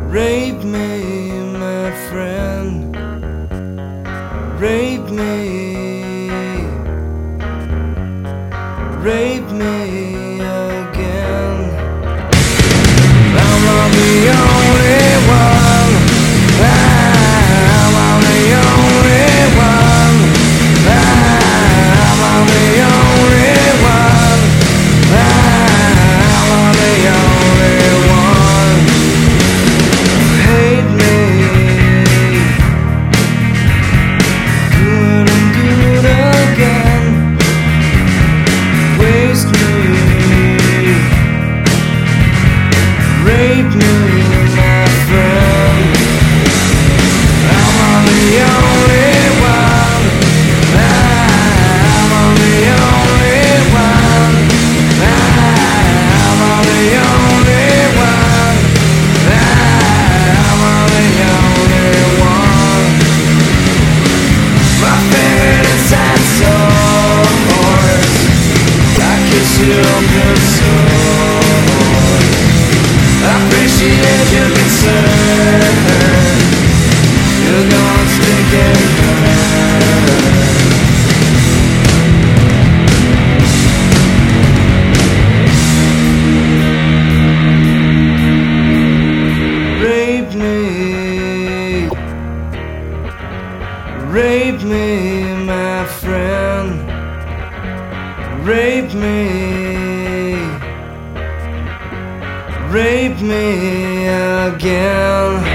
Rape me, my friend. Rape me. Rape me again. I'm not the only one. I'm not the only one. I'm not the only one. I'm not the only one. Hate me. Do it and do it again. Waste me. Rape me, my friend. I'm on the only one. I'm on the only one. I'm on the only one. I'm on the only one. My favorite inside source. I kiss you open soul. I appreciate your concern. You're gonna stick and burn. Rape me. Rape me, my friend. Rape me. Rape me again.